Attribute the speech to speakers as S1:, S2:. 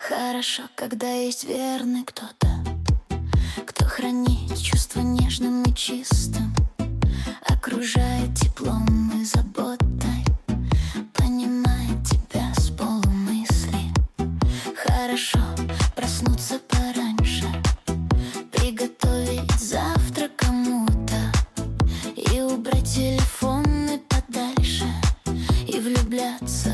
S1: Хорошо, когда есть верный кто-то, кто хранит чувство нежным и чистым, окружает теплом и заботой, понимает тебя с полумысли. Хорошо проснуться пораньше, приготовить завтрак кому-то и убрать телефоны подальше, и влюбляться